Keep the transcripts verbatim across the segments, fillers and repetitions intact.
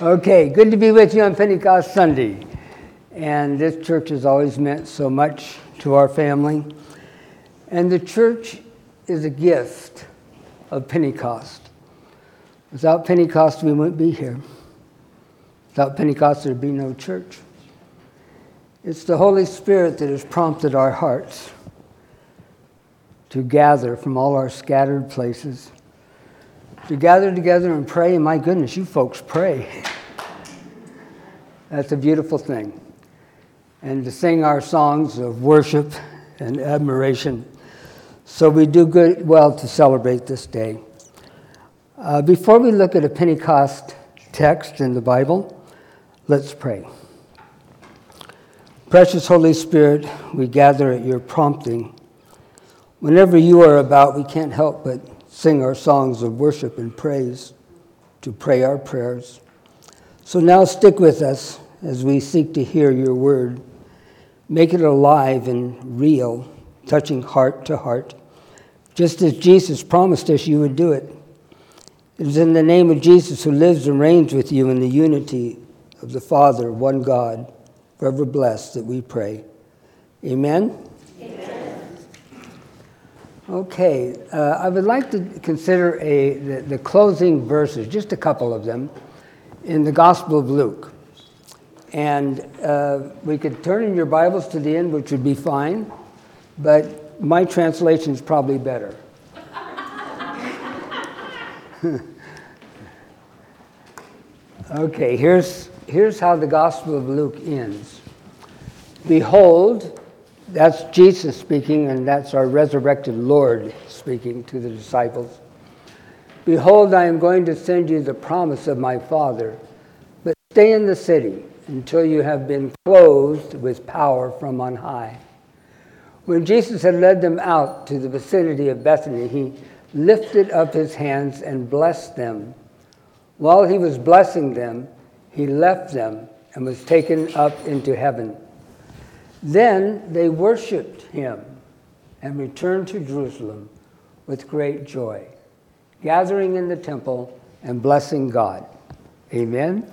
Okay, good to be with you on Pentecost Sunday. And this church has always meant so much to our family. And the church is a gift of Pentecost. Without Pentecost, we wouldn't be here. Without Pentecost, there'd be no church. It's the Holy Spirit that has prompted our hearts to gather from all our scattered places, to gather together and pray. And my goodness, you folks pray. That's a beautiful thing. And to sing our songs of worship and admiration. So we do good, well to celebrate this day. Uh, before we look at a Pentecost text in the Bible, let's pray. Precious Holy Spirit, we gather at your prompting. Whenever you are about, we can't help but sing our songs of worship and praise, to pray our prayers. So now stick with us as we seek to hear your word. Make it alive and real, touching heart to heart, just as Jesus promised us you would do it. It is in the name of Jesus, who lives and reigns with you in the unity of the Father, one God, forever blessed, that we pray. Amen? Amen. Okay, uh, I would like to consider a the, the closing verses, just a couple of them, in the Gospel of Luke. And uh, we could turn in your Bibles to the end, which would be fine, but my translation is probably better. Okay, here's, here's how the Gospel of Luke ends. Behold, that's Jesus speaking, and that's our resurrected Lord speaking to the disciples. Behold, I am going to send you the promise of my Father, but stay in the city until you have been clothed with power from on high. When Jesus had led them out to the vicinity of Bethany, he lifted up his hands and blessed them. While he was blessing them, he left them and was taken up into heaven. Then they worshiped him and returned to Jerusalem with great joy, gathering in the temple and blessing God. Amen?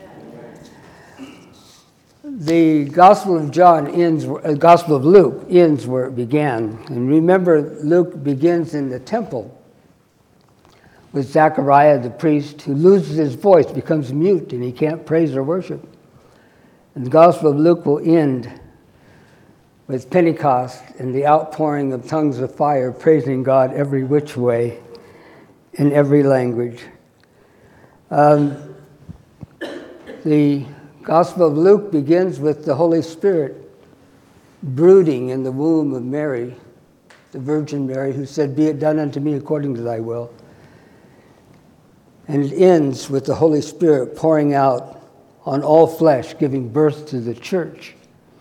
The Gospel of John ends, uh, Gospel of Luke ends where it began. And remember, Luke begins in the temple with Zechariah the priest, who loses his voice, becomes mute, and he can't praise or worship. And the Gospel of Luke will end with Pentecost and the outpouring of tongues of fire, praising God every which way in every language. Um, the Gospel of Luke begins with the Holy Spirit brooding in the womb of Mary, the Virgin Mary, who said, "Be it done unto me according to thy will." And it ends with the Holy Spirit pouring out on all flesh, giving birth to the church.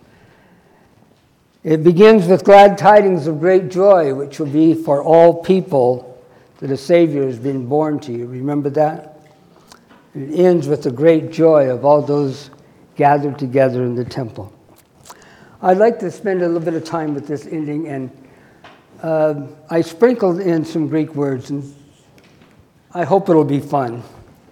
It begins with glad tidings of great joy, which will be for all people that a Savior has been born to you. Remember that? It ends with the great joy of all those gathered together in the temple. I'd like to spend a little bit of time with this ending, and uh, I sprinkled in some Greek words, and I hope it'll be fun.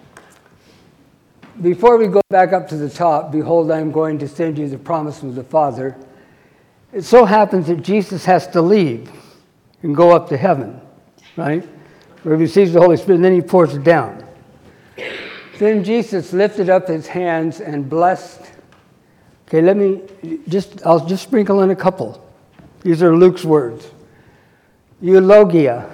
Before we go back up to the top, behold, I am going to send you the promise of the Father. It so happens that Jesus has to leave and go up to heaven, right? Where he receives the Holy Spirit, and then he pours it down. Then Jesus lifted up his hands and blessed. Okay, let me just, I'll just sprinkle in a couple. These are Luke's words. Eulogia.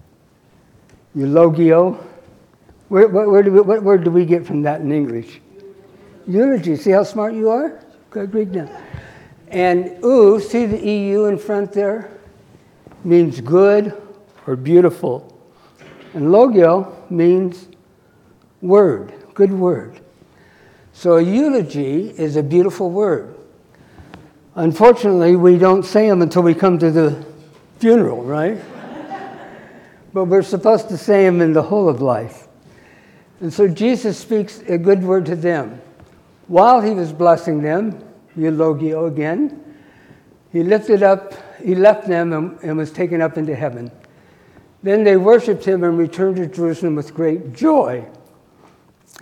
Eulogio. Where, where, where do we, what word do we get from that in English? Eulogy. See how smart you are? Good Greek now. And oo, see the E U in front there? Means good or beautiful. And logio means word, good word. So a eulogy is a beautiful word. Unfortunately, we don't say them until we come to the funeral, right? But we're supposed to say them in the whole of life. And so Jesus speaks a good word to them. While he was blessing them, eulogio again, he lifted up, he left them and, and was taken up into heaven. Then they worshiped him and returned to Jerusalem with great joy.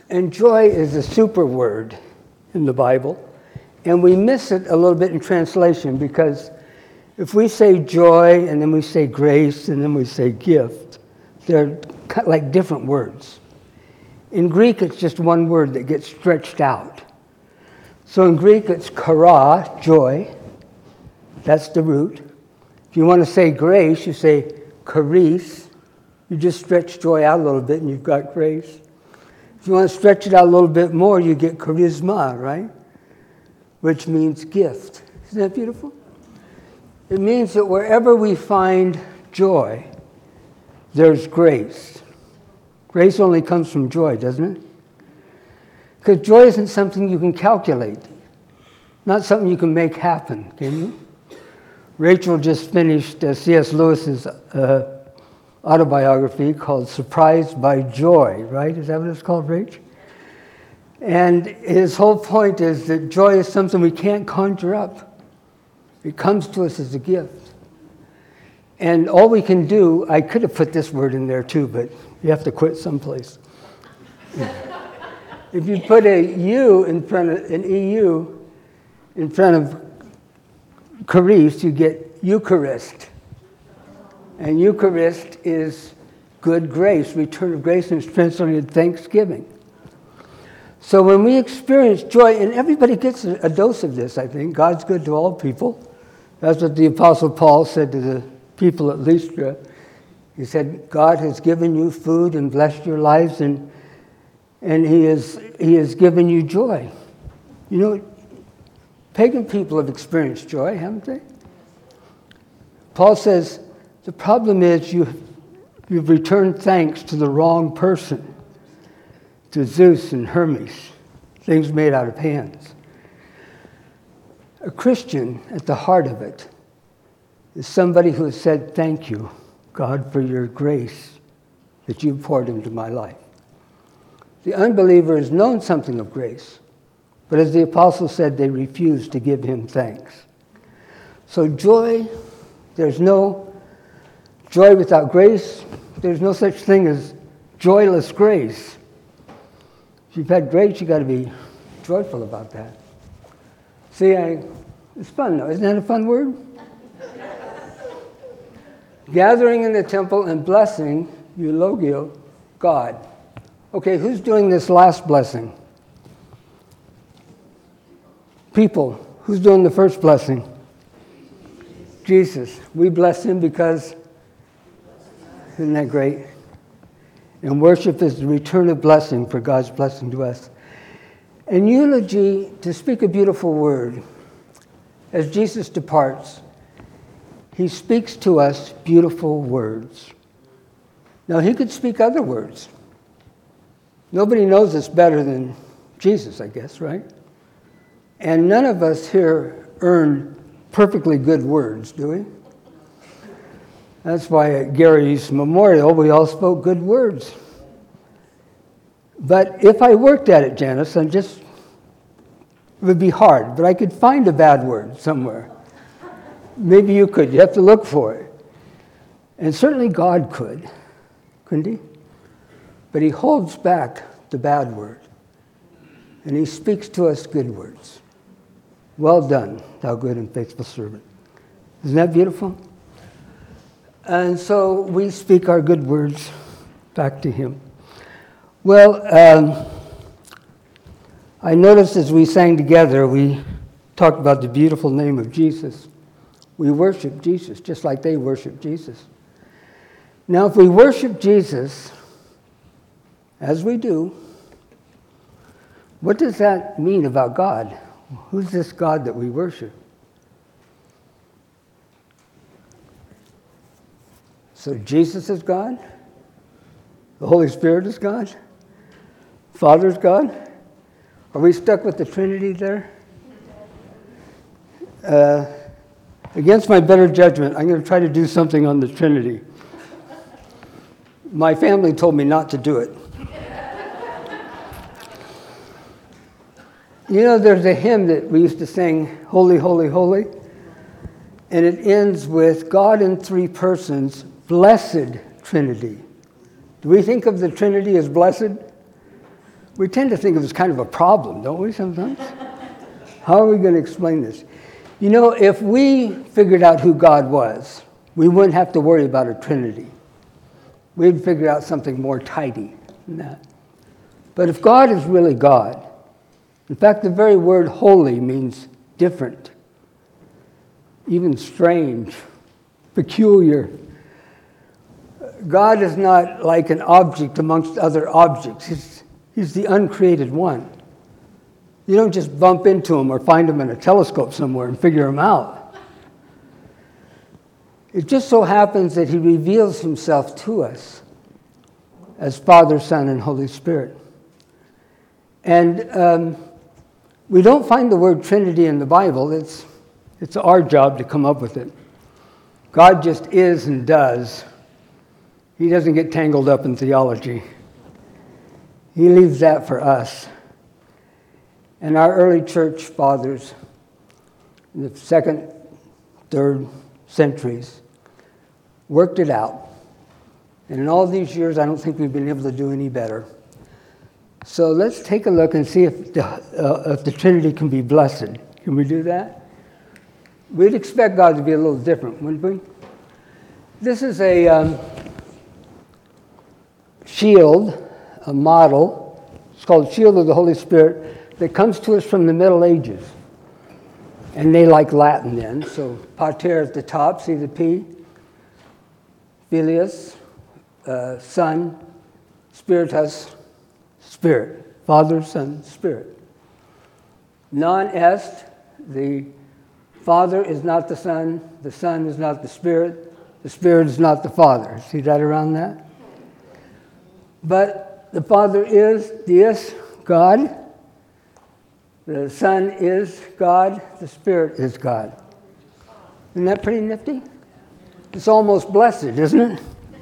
And joy is a super word in the Bible. And we miss it a little bit in translation because if we say joy and then we say grace and then we say gift, they're kind of like different words. In Greek, it's just one word that gets stretched out. So in Greek, it's chara, joy. That's the root. If you want to say grace, you say charis. You just stretch joy out a little bit and you've got grace. If you want to stretch it out a little bit more, you get charisma, right? Which means gift. Isn't that beautiful? It means that wherever we find joy, there's grace. Grace only comes from joy, doesn't it? Because joy isn't something you can calculate. Not something you can make happen, can you? Rachel just finished uh, C S Lewis's uh, autobiography called Surprised by Joy, right? Is that what it's called, Rach? And his whole point is that joy is something we can't conjure up. It comes to us as a gift. And all we can do, I could have put this word in there too, but you have to quit someplace. If you put a U in front of, an E U in front of charis, you get Eucharist. And Eucharist is good grace, return of grace, and it's translated thanksgiving. So when we experience joy, and everybody gets a dose of this, I think. God's good to all people. That's what the Apostle Paul said to the people at Lystra. He said, God has given you food and blessed your lives, and and he, is, he has given you joy. You know, pagan people have experienced joy, haven't they? Paul says, the problem is you, you've returned thanks to the wrong person, to Zeus and Hermes, things made out of hands. A Christian, at the heart of it, is somebody who has said, thank you, God, for your grace that you poured into my life. The unbeliever has known something of grace, but as the apostle said, they refused to give him thanks. So joy, there's no joy without grace. There's no such thing as joyless grace. If you've had grace, you've got to be joyful about that. See, I, it's fun though. Isn't that a fun word? Gathering in the temple and blessing, eulogio, God. Okay, who's doing this last blessing? People. Who's doing the first blessing? Jesus. We bless him because, isn't that great? And worship is the return of blessing for God's blessing to us. And eulogy, to speak a beautiful word, as Jesus departs, he speaks to us beautiful words. Now, he could speak other words. Nobody knows us better than Jesus, I guess, right? And none of us here earn perfectly good words, do we? That's why at Gary's memorial, we all spoke good words. But if I worked at it, Janice, I'm just, it would be hard, but I could find a bad word somewhere. Maybe you could. You have to look for it. And certainly God could, couldn't he? But he holds back the bad word. And he speaks to us good words. Well done, thou good and faithful servant. Isn't that beautiful? And so we speak our good words back to him. Well, um, I noticed as we sang together, we talked about the beautiful name of Jesus. We worship Jesus just like they worship Jesus. Now, if we worship Jesus, as we do, what does that mean about God? Who's this God that we worship? So Jesus is God? The Holy Spirit is God? Father is God? Are we stuck with the Trinity there? Uh, against my better judgment, I'm going to try to do something on the Trinity. My family told me not to do it. You know, there's a hymn that we used to sing, Holy, Holy, Holy, and it ends with God in three persons, blessed Trinity. Do we think of the Trinity as blessed? We tend to think of it as kind of a problem, don't we, sometimes? How are we going to explain this? You know, if we figured out who God was, we wouldn't have to worry about a Trinity. We'd figure out something more tidy than that. But if God is really God, in fact, the very word holy means different, even strange, peculiar. God is not like an object amongst other objects. He's, he's the uncreated one. You don't just bump into him or find him in a telescope somewhere and figure him out. It just so happens that he reveals himself to us as Father, Son, and Holy Spirit. And um, we don't find the word Trinity in the Bible. It's, it's our job to come up with it. God just is and does. He doesn't get tangled up in theology. He leaves that for us. And our early church fathers, in the second, third centuries, worked it out. And in all these years, I don't think we've been able to do any better. So let's take a look and see if the, uh, if the Trinity can be blessed. Can we do that? We'd expect God to be a little different, wouldn't we? This is a um, shield, a model. It's called Shield of the Holy Spirit, that comes to us from the Middle Ages. And they like Latin then. So pater at the top, see the P? Filius, uh, Son, Spiritus, Spirit. Father, Son, Spirit. Non est, the Father is not the Son, the Son is not the Spirit, the Spirit is not the Father. See that around that? But the Father is Deus, God. The Son is God, the Spirit is God. Isn't that pretty nifty? It's almost blessed, isn't it?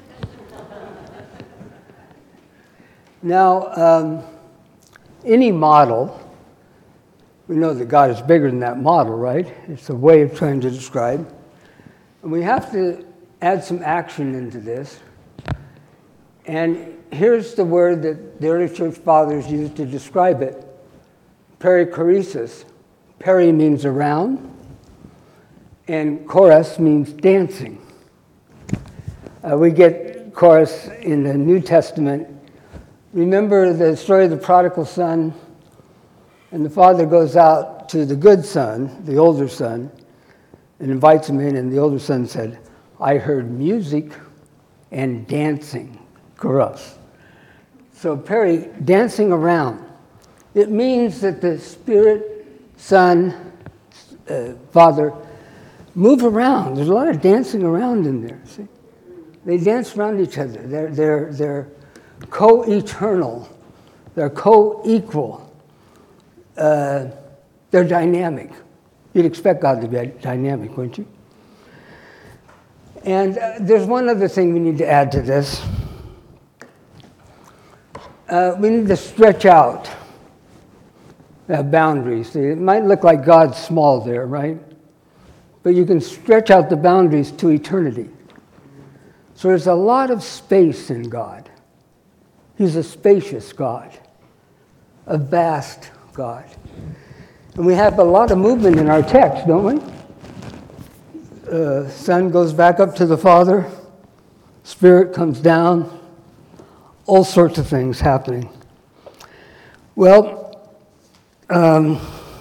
Now, um, any model, we know that God is bigger than that model, right? It's a way of trying to describe. And we have to add some action into this. And here's the word that the early church fathers used to describe it. Perichoresis. Peri means around, and chorus means dancing. Uh, we get chorus in the New Testament. Remember the story of the prodigal son? And the father goes out to the good son, the older son, and invites him in, and the older son said, I heard music and dancing. Chorus. So peri, dancing around. It means that the Spirit, Son, uh, Father move around. There's a lot of dancing around in there. See, they dance around each other. They're they're they're co-eternal. They're co-equal. Uh, they're dynamic. You'd expect God to be dynamic, wouldn't you? And uh, there's one other thing we need to add to this. Uh, we need to stretch out. Have boundaries. See, it might look like God's small there, right? But you can stretch out the boundaries to eternity. So there's a lot of space in God. He's a spacious God, a vast God. And we have a lot of movement in our text, don't we? Uh, Son goes back up to the Father. Spirit comes down. All sorts of things happening. Well, Um,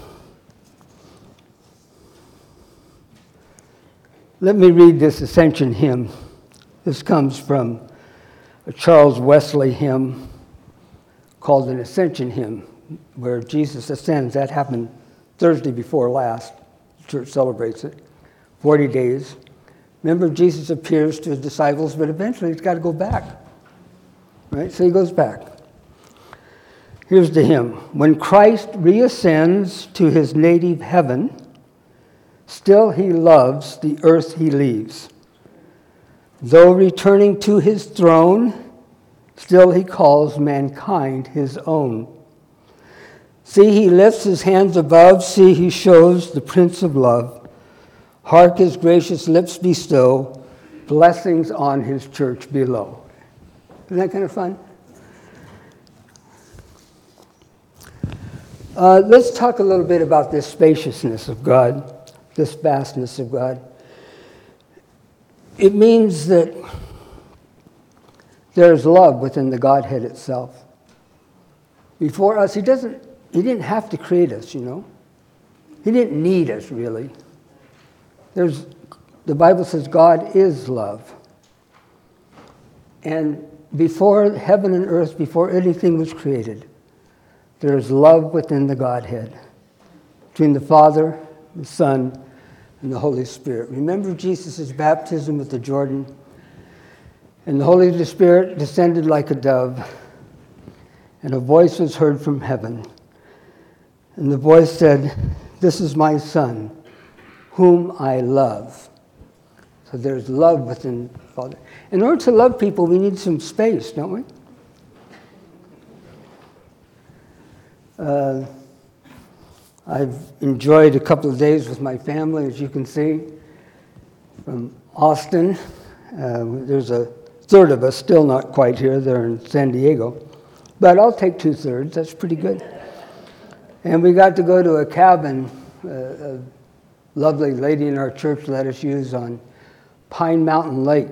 let me read this Ascension hymn. This comes from a Charles Wesley hymn called an Ascension hymn, where Jesus ascends. That happened Thursday before last. The church celebrates it. forty days. Remember, Jesus appears to his disciples, but eventually he's got to go back. Right? So he goes back. Here's the hymn. When Christ reascends to his native heaven, still he loves the earth he leaves. Though returning to his throne, still he calls mankind his own. See, he lifts his hands above. See, he shows the Prince of Love. Hark his gracious lips bestow blessings on his church below. Isn't that kind of fun? Uh, let's talk a little bit about this spaciousness of God, this vastness of God. It means that there's love within the Godhead itself. Before us, he doesn't, he didn't have to create us, you know. He didn't need us, really. There's, the Bible says God is love. And before heaven and earth, before anything was created, there is love within the Godhead, between the Father, the Son, and the Holy Spirit. Remember Jesus' baptism at the Jordan? And the Holy Spirit descended like a dove, and a voice was heard from heaven. And the voice said, "This is my Son, whom I love." So there's love within the Father. In order to love people, we need some space, don't we? Uh, I've enjoyed a couple of days with my family, as you can see, from Austin. Uh, there's a third of us still not quite here. They're in San Diego. But I'll take two-thirds. That's pretty good. And we got to go to a cabin uh, a lovely lady in our church let us use on Pine Mountain Lake.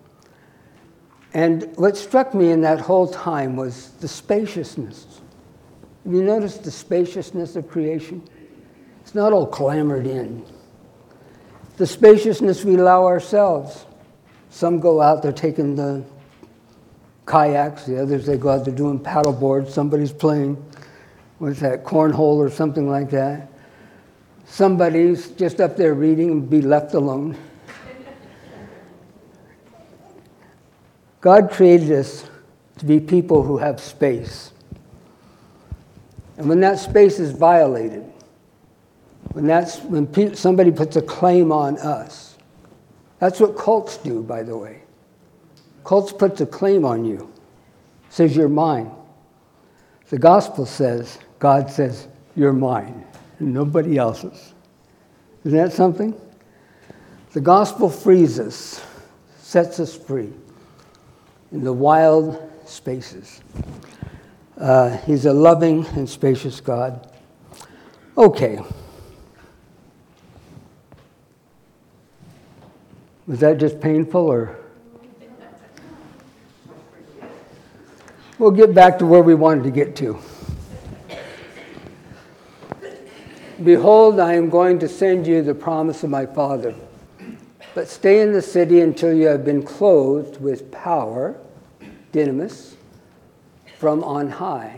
And what struck me in that whole time was the spaciousness. Have you noticed the spaciousness of creation? It's not all clamored in. The spaciousness we allow ourselves. Some go out, they're taking the kayaks. The others, they go out, they're doing paddle boards. Somebody's playing, what's that, cornhole or something like that. Somebody's just up there reading and be left alone. God created us to be people who have space. And when that space is violated, when that's when pe- somebody puts a claim on us, that's what cults do, by the way. Cults puts a claim on you, says you're mine. The gospel says, God says, you're mine, and nobody else's. Isn't that something? The gospel frees us, sets us free in the wild spaces. Uh, he's a loving and spacious God. Okay. Was that just painful, or? We'll get back to where we wanted to get to. Behold, I am going to send you the promise of my Father. But stay in the city until you have been clothed with power, dynamis, from on high.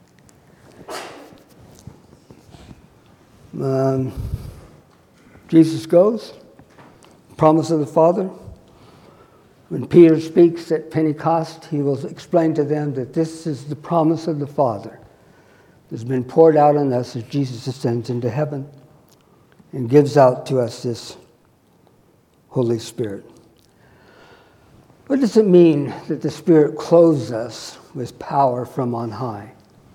Um, Jesus goes, promise of the Father. When Peter speaks at Pentecost, he will explain to them that this is the promise of the Father that's been poured out on us as Jesus ascends into heaven and gives out to us this Holy Spirit. What does it mean that the Spirit clothes us with power from on high?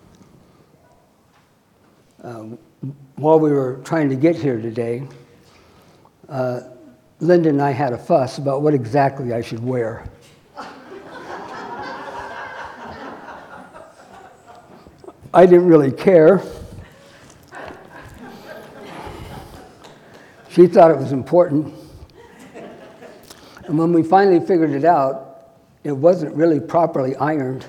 Uh, while we were trying to get here today, uh, Linda and I had a fuss about what exactly I should wear. I didn't really care. She thought it was important. And when we finally figured it out, it wasn't really properly ironed.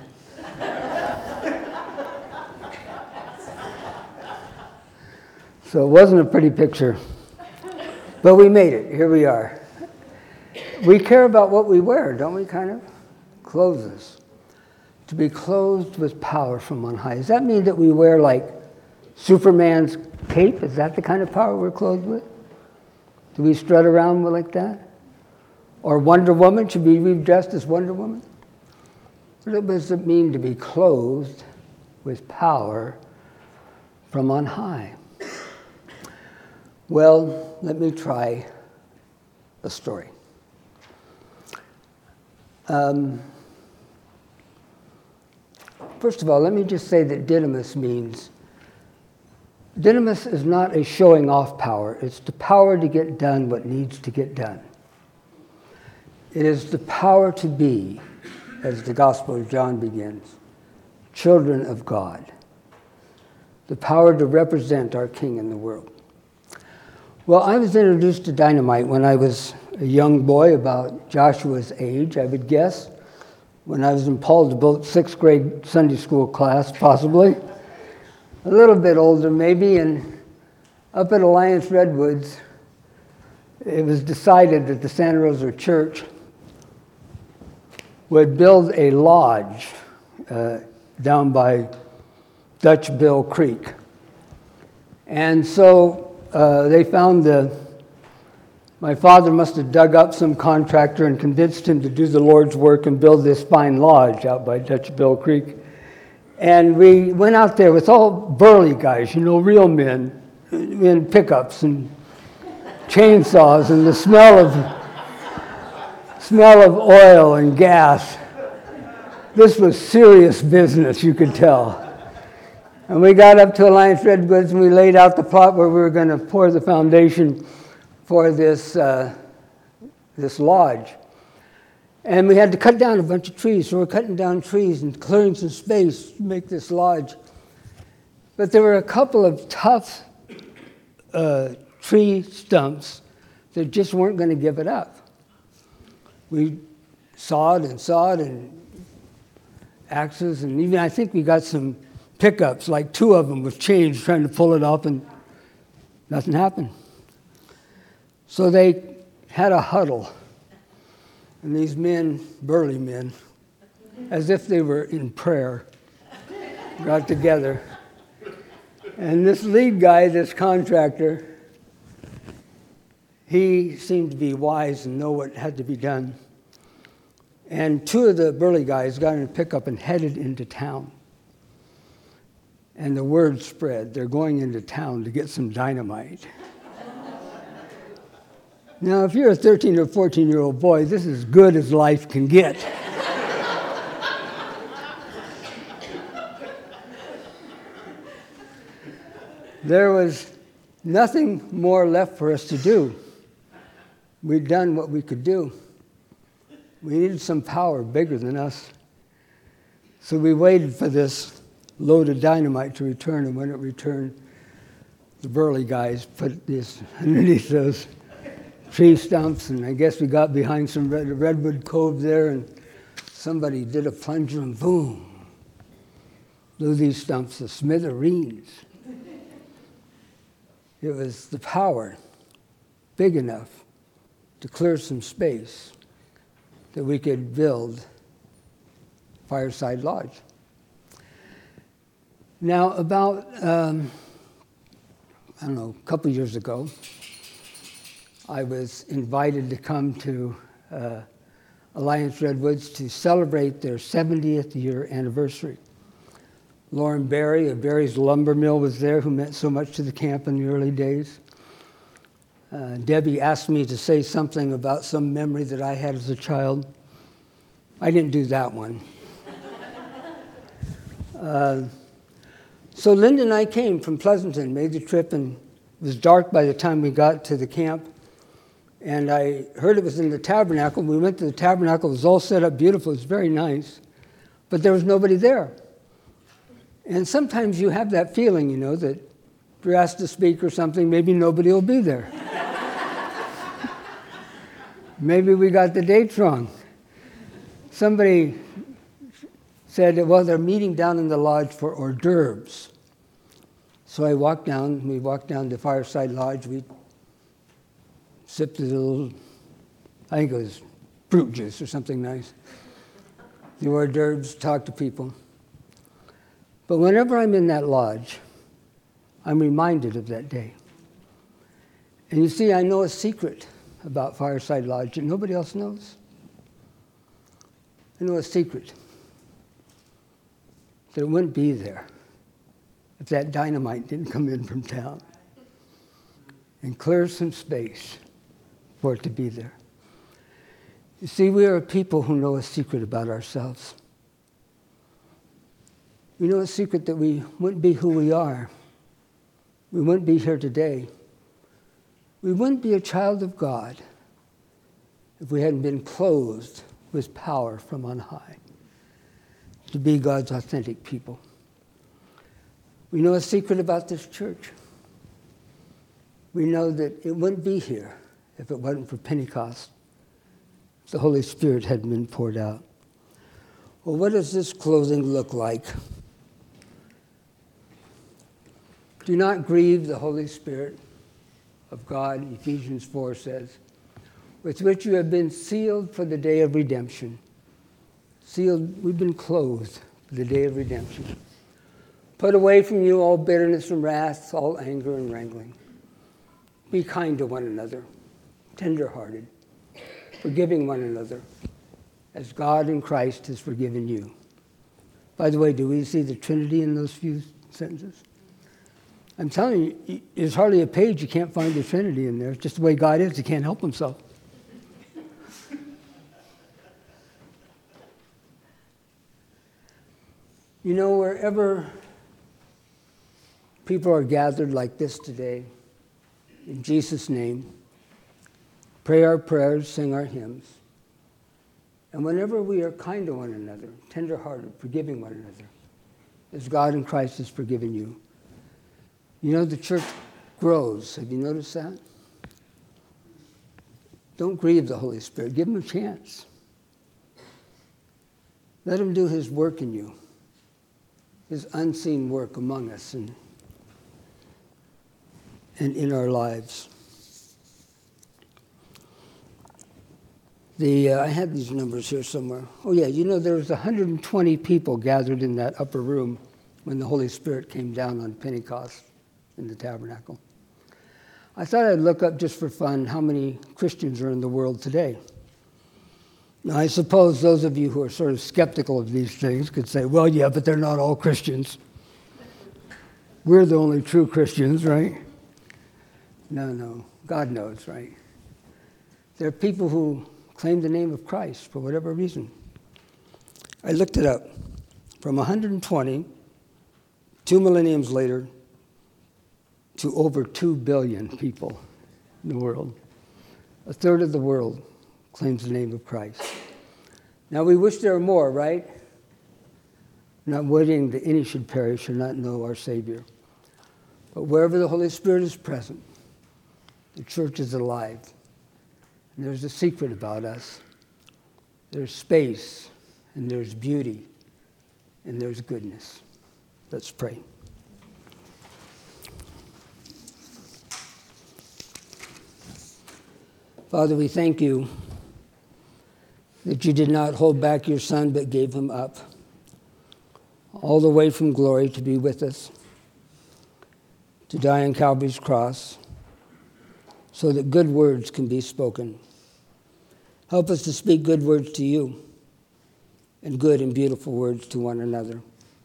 So it wasn't a pretty picture. But we made it. Here we are. We care about what we wear, don't we, kind of? Clothes us. To be clothed with power from on high. Does that mean that we wear, like, Superman's cape? Is that the kind of power we're clothed with? Do we strut around like that? Or Wonder Woman? Should we be dressed as Wonder Woman? What does it mean to be clothed with power from on high? Well, let me try a story. Um, first of all, let me just say that dynamis means, dynamis is not a showing off power. It's the power to get done what needs to get done. It is the power to be, as the Gospel of John begins, children of God. the power to represent our King in the world. Well, I was introduced to dynamite when I was a young boy, about Joshua's age, I would guess, when I was in Paul DeBoat's sixth grade Sunday school class, possibly. A little bit older, maybe, and up at Alliance Redwoods, it was decided that the Santa Rosa Church would build a lodge uh, down by Dutch Bill Creek. And so uh, they found the, my father must have dug up some contractor and convinced him to do the Lord's work and build this fine lodge out by Dutch Bill Creek. And we went out there with all burly guys, you know, real men, in pickups and chainsaws, and the smell of smell of oil and gas. This was serious business, you could tell. And we got up to Alliance Redwoods and we laid out the plot where we were going to pour the foundation for this uh, this lodge. And we had to cut down a bunch of trees, so we're cutting down trees and clearing some space to make this lodge. But there were a couple of tough uh, tree stumps that just weren't going to give it up. We sawed and sawed and axes, and even I think we got some pickups, like two of them with chains trying to pull it up, and nothing happened. So they had a huddle. And these men, burly men, as if they were in prayer, got together. And this lead guy, this contractor, he seemed to be wise and know what had to be done. And two of the burly guys got in a pickup and headed into town. And the word spread, they're going into town to get some dynamite. Now, if you're a thirteen or fourteen-year-old boy, this is as good as life can get. There was nothing more left for us to do. We'd done what we could do. We needed some power bigger than us. So we waited for this load of dynamite to return, and when it returned, the burly guys put this underneath those tree stumps, and I guess we got behind some red, redwood cove there, and somebody did a plunger, and boom, blew these stumps to smithereens. It was the power big enough to clear some space that we could build Fireside Lodge. Now, about, um, I don't know, a couple years ago, I was invited to come to uh, Alliance Redwoods to celebrate their seventieth year anniversary. Lauren Berry of Berry's Lumber Mill was there, who meant so much to the camp in the early days. Uh, Debbie asked me to say something about some memory that I had as a child. I didn't do that one. uh, so Linda and I came from Pleasanton, made the trip, and it was dark by the time we got to the camp. And I heard it was in the tabernacle. We went to the tabernacle. It was all set up beautiful. It was very nice. But there was nobody there. And sometimes you have that feeling, you know, that if you're asked to speak or something, maybe nobody will be there. Maybe we got the dates wrong. Somebody said, well, they're meeting down in the lodge for hors d'oeuvres. So I walked down. We walked down to Fireside Lodge. We sipped a little, I think it was fruit juice or something nice. The hors d'oeuvres, talked to people. But whenever I'm in that lodge, I'm reminded of that day. And you see, I know a secret about Fireside Lodge that nobody else knows. I know a secret that it wouldn't be there if that dynamite didn't come in from town and clear some space for it to be there. You see, we are a people who know a secret about ourselves. We know a secret that we wouldn't be who we are. We wouldn't be here today. We wouldn't be a child of God if we hadn't been clothed with power from on high to be God's authentic people. We know a secret about this church. We know that it wouldn't be here if it wasn't for Pentecost. The Holy Spirit had been poured out. Well, what does this closing look like? Do not grieve the Holy Spirit of God, Ephesians four says, with which you have been sealed for the day of redemption. Sealed, we've been clothed for the day of redemption. Put away from you all bitterness and wrath, all anger and wrangling. Be kind to one another, tender-hearted, forgiving one another, as God in Christ has forgiven you. By the way, do we see the Trinity in those few sentences? I'm telling you, there's hardly a page you can't find the Trinity in there. It's just the way God is. He can't help himself. You know, wherever people are gathered like this today, in Jesus' name, pray our prayers, sing our hymns, and whenever we are kind to one another, tender-hearted, forgiving one another, as God in Christ has forgiven you, you know, the church grows. Have you noticed that? Don't grieve the Holy Spirit. Give him a chance. Let him do his work in you, his unseen work among us and, and in our lives. The uh, I had these numbers here somewhere. Oh, yeah, you know, there was one hundred twenty people gathered in that upper room when the Holy Spirit came down on Pentecost in the tabernacle. I thought I'd look up just for fun how many Christians are in the world today. Now, I suppose those of you who are sort of skeptical of these things could say, well, yeah, but they're not all Christians. We're the only true Christians, right? No, no. God knows, right? There are people who claim the name of Christ for whatever reason. I looked it up. From one hundred twenty, two millenniums later, to over two billion people in the world. A third of the world claims the name of Christ. Now, we wish there were more, right? Not wishing that any should perish and not know our Savior. But wherever the Holy Spirit is present, the church is alive. And there's a secret about us. There's space, and there's beauty, and there's goodness. Let's pray. Father, we thank you that you did not hold back your Son, but gave him up all the way from glory to be with us, to die on Calvary's cross, so that good words can be spoken. Help us to speak good words to you and good and beautiful words to one another.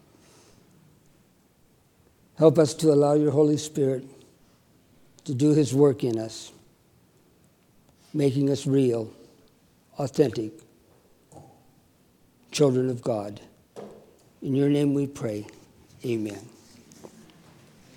Help us to allow your Holy Spirit to do his work in us, making us real, authentic children of God. In your name we pray. Amen.